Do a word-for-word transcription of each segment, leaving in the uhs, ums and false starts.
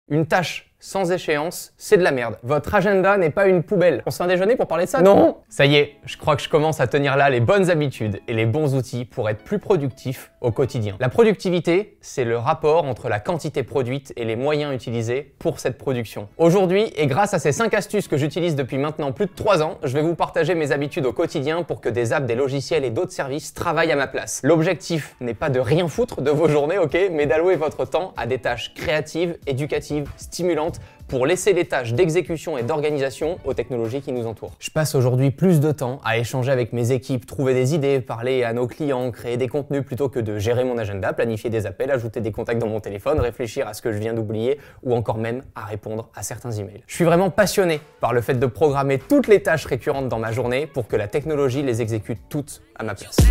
Une tâche sans échéance, c'est de la merde. Votre agenda n'est pas une poubelle. On se fait un déjeuner pour parler de ça? Non! Ça y est, je crois que je commence à tenir là les bonnes habitudes et les bons outils pour être plus productif au quotidien. La productivité, c'est le rapport entre la quantité produite et les moyens utilisés pour cette production. Aujourd'hui, et grâce à ces cinq astuces que j'utilise depuis maintenant plus de trois ans, je vais vous partager mes habitudes au quotidien pour que des apps, des logiciels et d'autres services travaillent à ma place. L'objectif n'est pas de rien foutre de vos journées, ok, mais d'allouer votre temps à des tâches créatives, éducatives, stimulantes, pour laisser les tâches d'exécution et d'organisation aux technologies qui nous entourent. Je passe aujourd'hui plus de temps à échanger avec mes équipes, trouver des idées, parler à nos clients, créer des contenus plutôt que de gérer mon agenda, planifier des appels, ajouter des contacts dans mon téléphone, réfléchir à ce que je viens d'oublier ou encore même à répondre à certains emails. Je suis vraiment passionné par le fait de programmer toutes les tâches récurrentes dans ma journée pour que la technologie les exécute toutes à ma place.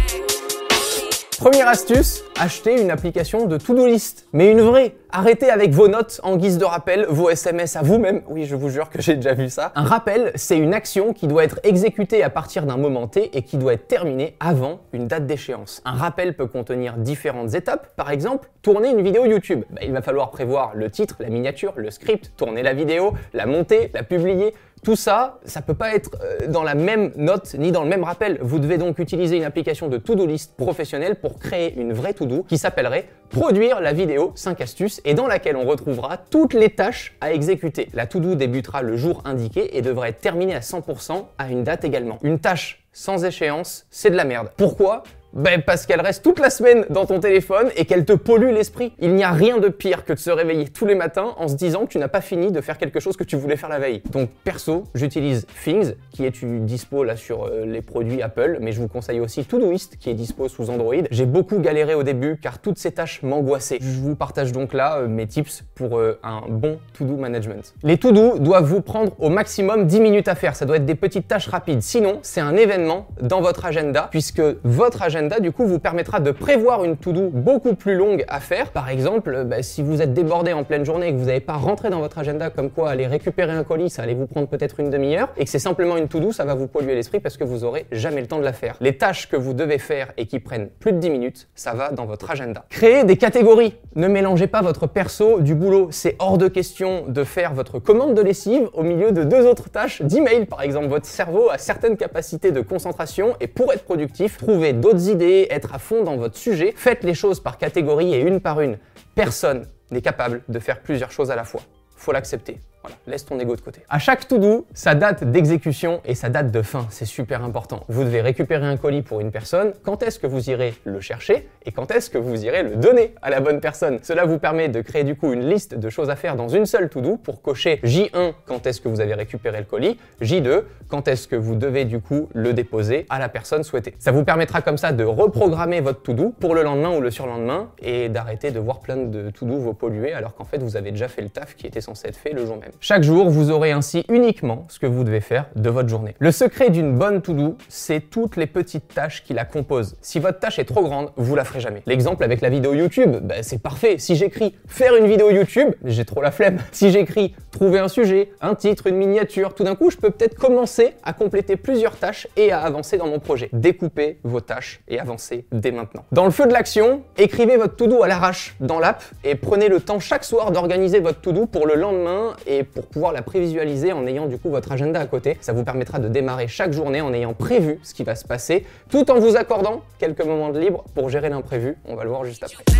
Première astuce, achetez une application de to-do list, mais une vraie. Arrêtez avec vos notes en guise de rappel, vos S M S à vous-même. Oui, je vous jure que j'ai déjà vu ça. Un rappel, c'est une action qui doit être exécutée à partir d'un moment T et qui doit être terminée avant une date d'échéance. Un rappel peut contenir différentes étapes. Par exemple, tourner une vidéo YouTube. Bah, il va falloir prévoir le titre, la miniature, le script, tourner la vidéo, la monter, la publier. Tout ça, ça peut pas être euh, dans la même note ni dans le même rappel. Vous devez donc utiliser une application de to-do list professionnelle pour créer une vraie to-do qui s'appellerait Produire la vidéo cinq astuces et dans laquelle on retrouvera toutes les tâches à exécuter. La to-do débutera le jour indiqué et devrait être terminée à cent pour cent à une date également. Une tâche sans échéance, c'est de la merde. Pourquoi ? Ben parce qu'elle reste toute la semaine dans ton téléphone et qu'elle te pollue l'esprit. Il n'y a rien de pire que de se réveiller tous les matins en se disant que tu n'as pas fini de faire quelque chose que tu voulais faire la veille. Donc perso, j'utilise Things qui est dispo là sur euh, les produits Apple, mais je vous conseille aussi Todoist qui est dispo sous Android. J'ai beaucoup galéré au début car toutes ces tâches m'angoissaient. Je vous partage donc là euh, mes tips pour euh, un bon to-do management. Les to-do doivent vous prendre au maximum dix minutes à faire. Ça doit être des petites tâches rapides. Sinon, c'est un événement dans votre agenda puisque votre agenda du coup vous permettra de prévoir une to-do beaucoup plus longue à faire. Par exemple, bah, si vous êtes débordé en pleine journée et que vous n'avez pas rentré dans votre agenda comme quoi aller récupérer un colis, ça allait vous prendre peut-être une demi-heure et que c'est simplement une to-do, ça va vous polluer l'esprit parce que vous aurez jamais le temps de la faire. Les tâches que vous devez faire et qui prennent plus de dix minutes, ça va dans votre agenda. Créez des catégories. Ne mélangez pas votre perso du boulot. C'est hors de question de faire votre commande de lessive au milieu de deux autres tâches d'email. Par exemple, votre cerveau a certaines capacités de concentration et pour être productif, trouvez d'autres idées, être à fond dans votre sujet, faites les choses par catégorie et une par une. Personne n'est capable de faire plusieurs choses à la fois. Faut l'accepter. Voilà, laisse ton ego de côté. À chaque to-do, sa date d'exécution et sa date de fin, c'est super important. Vous devez récupérer un colis pour une personne, quand est-ce que vous irez le chercher et quand est-ce que vous irez le donner à la bonne personne. Cela vous permet de créer du coup une liste de choses à faire dans une seule to-do pour cocher J un, quand est-ce que vous avez récupéré le colis, J deux, quand est-ce que vous devez du coup le déposer à la personne souhaitée. Ça vous permettra comme ça de reprogrammer votre to-do pour le lendemain ou le surlendemain et d'arrêter de voir plein de to-do vous polluer alors qu'en fait vous avez déjà fait le taf qui était censé être fait le jour même. Chaque jour, vous aurez ainsi uniquement ce que vous devez faire de votre journée. Le secret d'une bonne to-do, c'est toutes les petites tâches qui la composent. Si votre tâche est trop grande, vous la ferez jamais. L'exemple avec la vidéo YouTube, ben c'est parfait. Si j'écris faire une vidéo YouTube, j'ai trop la flemme. Si j'écris trouver un sujet, un titre, une miniature, tout d'un coup, je peux peut-être commencer à compléter plusieurs tâches et à avancer dans mon projet. Découpez vos tâches et avancez dès maintenant. Dans le feu de l'action, écrivez votre to-do à l'arrache dans l'app et prenez le temps chaque soir d'organiser votre to-do pour le lendemain et pour pouvoir la prévisualiser en ayant du coup votre agenda à côté. Ça vous permettra de démarrer chaque journée en ayant prévu ce qui va se passer, tout en vous accordant quelques moments de libre pour gérer l'imprévu. On va le voir juste après.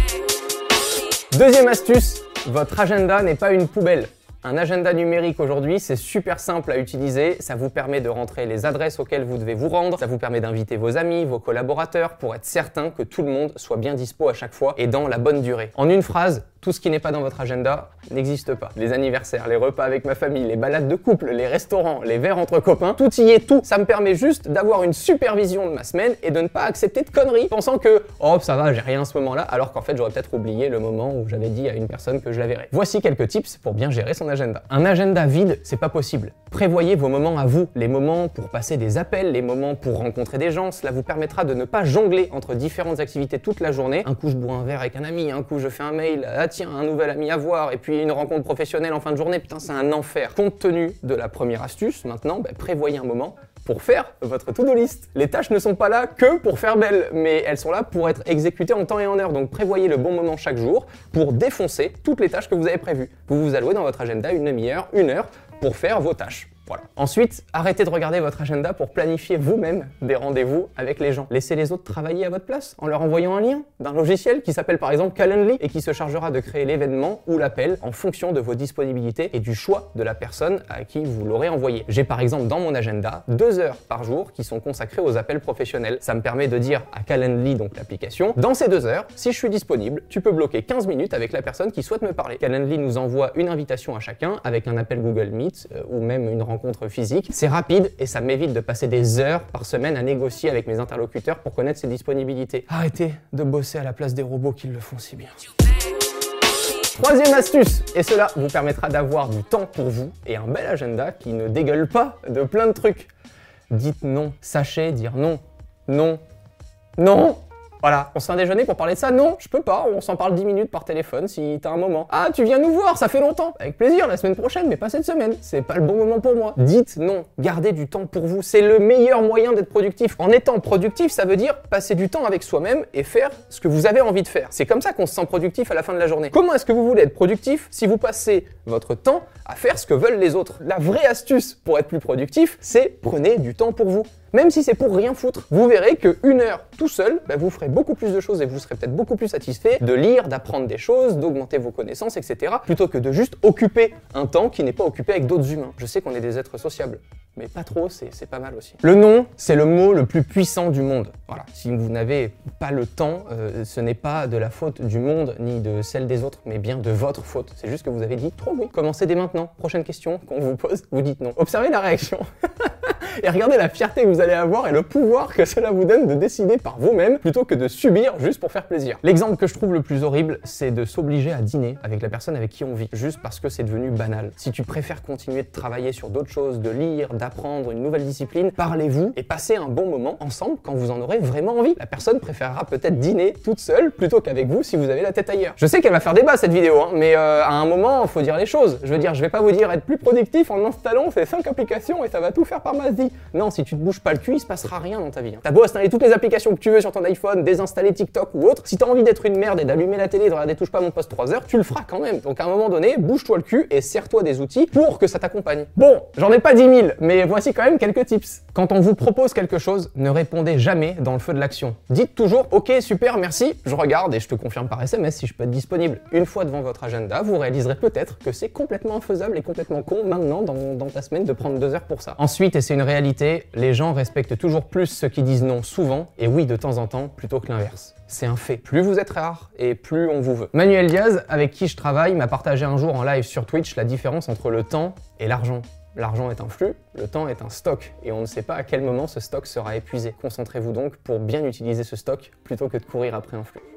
Deuxième astuce, votre agenda n'est pas une poubelle. Un agenda numérique aujourd'hui, c'est super simple à utiliser. Ça vous permet de rentrer les adresses auxquelles vous devez vous rendre. Ça vous permet d'inviter vos amis, vos collaborateurs pour être certain que tout le monde soit bien dispo à chaque fois et dans la bonne durée. En une phrase, tout ce qui n'est pas dans votre agenda n'existe pas. Les anniversaires, les repas avec ma famille, les balades de couple, les restaurants, les verres entre copains, tout y est tout. Ça me permet juste d'avoir une supervision de ma semaine et de ne pas accepter de conneries pensant que « oh ça va, j'ai rien à ce moment-là » alors qu'en fait j'aurais peut-être oublié le moment où j'avais dit à une personne que je la verrais. Voici quelques tips pour bien gérer son agenda. Un agenda vide, c'est pas possible. Prévoyez vos moments à vous, les moments pour passer des appels, les moments pour rencontrer des gens. Cela vous permettra de ne pas jongler entre différentes activités toute la journée. Un coup je bois un verre avec un ami, un coup je fais un mail, ah tiens, un nouvel ami à voir, et puis une rencontre professionnelle en fin de journée. Putain, c'est un enfer. Compte tenu de la première astuce, maintenant, bah, prévoyez un moment pour faire votre to-do list. Les tâches ne sont pas là que pour faire belle, mais elles sont là pour être exécutées en temps et en heure. Donc prévoyez le bon moment chaque jour pour défoncer toutes les tâches que vous avez prévues. Vous vous allouez dans votre agenda une demi-heure, une heure pour faire vos tâches. Voilà. Ensuite, arrêtez de regarder votre agenda pour planifier vous-même des rendez-vous avec les gens. Laissez les autres travailler à votre place en leur envoyant un lien d'un logiciel qui s'appelle par exemple Calendly et qui se chargera de créer l'événement ou l'appel en fonction de vos disponibilités et du choix de la personne à qui vous l'aurez envoyé. J'ai par exemple dans mon agenda deux heures par jour qui sont consacrées aux appels professionnels. Ça me permet de dire à Calendly, donc l'application, dans ces deux heures, si je suis disponible, tu peux bloquer quinze minutes avec la personne qui souhaite me parler. Calendly nous envoie une invitation à chacun avec un appel Google Meet euh, ou même une rencontre physique. C'est rapide et ça m'évite de passer des heures par semaine à négocier avec mes interlocuteurs pour connaître ses disponibilités. Arrêtez de bosser à la place des robots qui le font si bien. Troisième astuce, et cela vous permettra d'avoir du temps pour vous et un bel agenda qui ne dégueule pas de plein de trucs. Dites non, sachez dire non, non, non. Voilà, on se fait un déjeuner pour parler de ça? Non, je peux pas, on s'en parle dix minutes par téléphone si t'as un moment. Ah, tu viens nous voir, ça fait longtemps. Avec plaisir, la semaine prochaine, mais pas cette semaine. C'est pas le bon moment pour moi. Dites non, gardez du temps pour vous. C'est le meilleur moyen d'être productif. En étant productif, ça veut dire passer du temps avec soi-même et faire ce que vous avez envie de faire. C'est comme ça qu'on se sent productif à la fin de la journée. Comment est-ce que vous voulez être productif si vous passez votre temps à faire ce que veulent les autres? La vraie astuce pour être plus productif, c'est prenez du temps pour vous. Même si c'est pour rien foutre, vous verrez que une heure tout seul, bah, vous ferez beaucoup plus de choses et vous serez peut-être beaucoup plus satisfait de lire, d'apprendre des choses, d'augmenter vos connaissances, et cetera. Plutôt que de juste occuper un temps qui n'est pas occupé avec d'autres humains. Je sais qu'on est des êtres sociables, mais pas trop, c'est pas mal aussi. Le non, c'est le mot le plus puissant du monde. Voilà, si vous n'avez pas le temps, euh, ce n'est pas de la faute du monde ni de celle des autres, mais bien de votre faute. C'est juste que vous avez dit trop oui. Commencez dès maintenant. Prochaine question qu'on vous pose, vous dites non. Observez la réaction. Et regardez la fierté que vous allez avoir et le pouvoir que cela vous donne de décider par vous-même plutôt que de subir juste pour faire plaisir. L'exemple que je trouve le plus horrible, c'est de s'obliger à dîner avec la personne avec qui on vit, juste parce que c'est devenu banal. Si tu préfères continuer de travailler sur d'autres choses, de lire, d'apprendre une nouvelle discipline, parlez-vous et passez un bon moment ensemble quand vous en aurez vraiment envie. La personne préférera peut-être dîner toute seule plutôt qu'avec vous si vous avez la tête ailleurs. Je sais qu'elle va faire débat cette vidéo, hein, mais euh, à un moment, il faut dire les choses. Je veux dire, je vais pas vous dire être plus productif en installant ces cinq applications et ça va tout faire par magie. Non, si tu te bouges pas le cul, il se passera rien dans ta vie. Hein. T'as beau installer toutes les applications que tu veux sur ton iPhone, désinstaller TikTok ou autre, si t'as envie d'être une merde et d'allumer la télé et de regarder Touche pas mon poste trois heures, tu le feras quand même. Donc à un moment donné, bouge-toi le cul et serre-toi des outils pour que ça t'accompagne. Bon, j'en ai pas dix mille, mais voici quand même quelques tips. Quand on vous propose quelque chose, ne répondez jamais dans le feu de l'action. Dites toujours « Ok, super, merci, je regarde et je te confirme par S M S si je peux être disponible. » Une fois devant votre agenda, vous réaliserez peut-être que c'est complètement infaisable et complètement con maintenant dans, dans ta semaine de prendre deux heures pour ça. Ensuite, et c'est une réalité, les gens respectent toujours plus ceux qui disent non souvent et oui de temps en temps plutôt que l'inverse. C'est un fait. Plus vous êtes rare et plus on vous veut. Manuel Diaz, avec qui je travaille, m'a partagé un jour en live sur Twitch la différence entre le temps et l'argent. L'argent est un flux, le temps est un stock, et on ne sait pas à quel moment ce stock sera épuisé. Concentrez-vous donc pour bien utiliser ce stock plutôt que de courir après un flux.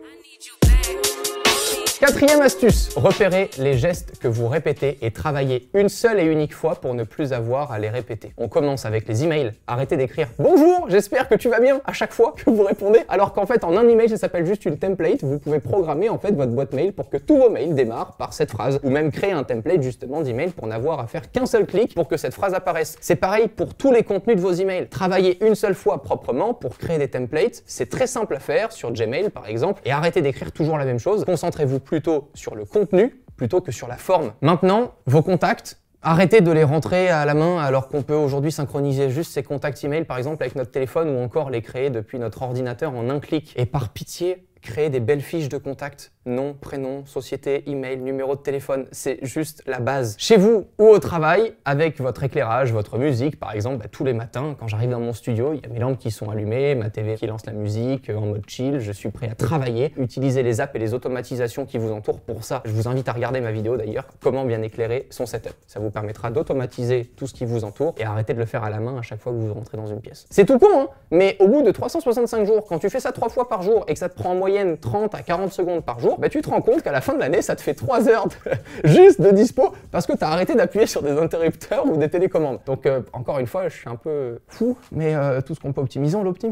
Quatrième astuce, repérez les gestes que vous répétez et travaillez une seule et unique fois pour ne plus avoir à les répéter. On commence avec les emails. Arrêtez d'écrire « Bonjour, j'espère que tu vas bien » à chaque fois que vous répondez, alors qu'en fait en un email ça s'appelle juste une template. Vous pouvez programmer en fait votre boîte mail pour que tous vos mails démarrent par cette phrase, ou même créer un template justement d'email pour n'avoir à faire qu'un seul clic pour que cette phrase apparaisse. C'est pareil pour tous les contenus de vos emails. Travaillez une seule fois proprement pour créer des templates. C'est très simple à faire sur Gmail par exemple, et arrêtez d'écrire toujours la même chose. Concentrez-vous plutôt sur le contenu plutôt que sur la forme. Maintenant, vos contacts, arrêtez de les rentrer à la main alors qu'on peut aujourd'hui synchroniser juste ces contacts email par exemple avec notre téléphone ou encore les créer depuis notre ordinateur en un clic. Et par pitié, créez des belles fiches de contacts. Nom, prénom, société, email, numéro de téléphone, c'est juste la base. Chez vous ou au travail, avec votre éclairage, votre musique, par exemple, bah, tous les matins, quand j'arrive dans mon studio, il y a mes lampes qui sont allumées, ma T V qui lance la musique en mode chill, je suis prêt à travailler. Utilisez les apps et les automatisations qui vous entourent pour ça. Je vous invite à regarder ma vidéo d'ailleurs, comment bien éclairer son setup. Ça vous permettra d'automatiser tout ce qui vous entoure et arrêter de le faire à la main à chaque fois que vous rentrez dans une pièce. C'est tout con, hein, mais au bout de trois cent soixante-cinq jours, quand tu fais ça trois fois par jour et que ça te prend en moyenne trente à quarante secondes par jour, bah, tu te rends compte qu'à la fin de l'année, ça te fait trois heures de, juste de dispo parce que tu as arrêté d'appuyer sur des interrupteurs ou des télécommandes. Donc, euh, encore une fois, je suis un peu fou, mais euh, tout ce qu'on peut optimiser, on l'optimise.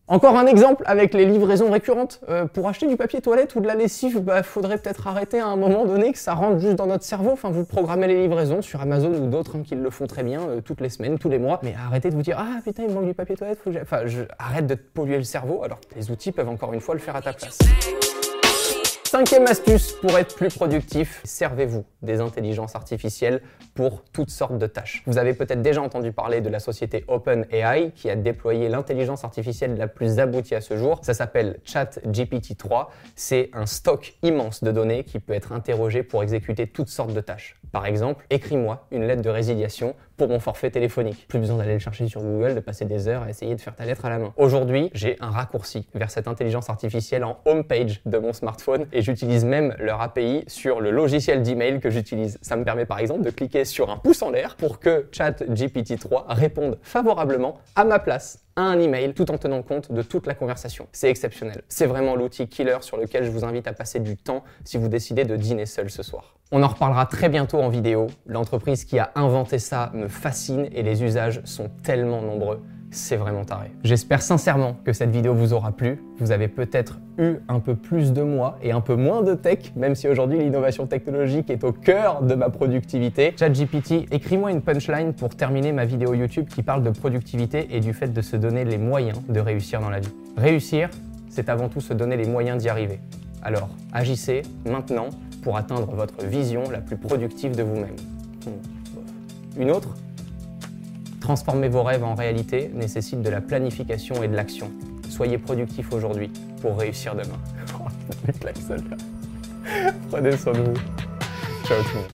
Encore un exemple avec les livraisons récurrentes. Euh, pour acheter du papier toilette ou de la lessive, bah, faudrait peut-être arrêter à un moment donné que ça rentre juste dans notre cerveau. Enfin, vous programmez les livraisons sur Amazon ou d'autres hein, qui le font très bien euh, toutes les semaines, tous les mois. Mais arrêtez de vous dire « Ah putain, il me manque du papier toilette, faut que j'ai... » Enfin, je... arrête de te polluer le cerveau alors que les outils peuvent encore une fois le faire à ta place. Cinquième astuce pour être plus productif, servez-vous des intelligences artificielles pour toutes sortes de tâches. Vous avez peut-être déjà entendu parler de la société OpenAI qui a déployé l'intelligence artificielle la plus aboutie à ce jour. Ça s'appelle ChatGPT trois. C'est un stock immense de données qui peut être interrogé pour exécuter toutes sortes de tâches. Par exemple, écris-moi une lettre de résiliation pour mon forfait téléphonique. Plus besoin d'aller le chercher sur Google, de passer des heures à essayer de faire ta lettre à la main. Aujourd'hui, j'ai un raccourci vers cette intelligence artificielle en homepage de mon smartphone et j'utilise même leur A P I sur le logiciel d'email que j'utilise. Ça me permet par exemple de cliquer sur un pouce en l'air pour que ChatGPT trois réponde favorablement à ma place à un email tout en tenant compte de toute la conversation. C'est exceptionnel. C'est vraiment l'outil killer sur lequel je vous invite à passer du temps si vous décidez de dîner seul ce soir. On en reparlera très bientôt en vidéo. L'entreprise qui a inventé ça me fascine et les usages sont tellement nombreux. C'est vraiment taré. J'espère sincèrement que cette vidéo vous aura plu. Vous avez peut-être eu un peu plus de moi et un peu moins de tech, même si aujourd'hui l'innovation technologique est au cœur de ma productivité. ChatGPT, écris-moi une punchline pour terminer ma vidéo YouTube qui parle de productivité et du fait de se donner les moyens de réussir dans la vie. Réussir, c'est avant tout se donner les moyens d'y arriver. Alors, agissez maintenant pour atteindre votre vision la plus productive de vous-même. Une autre ? Transformer vos rêves en réalité nécessite de la planification et de l'action. Soyez productif aujourd'hui pour réussir demain. Oh, le klaxon là. Prenez soin de vous. Ciao tout le monde.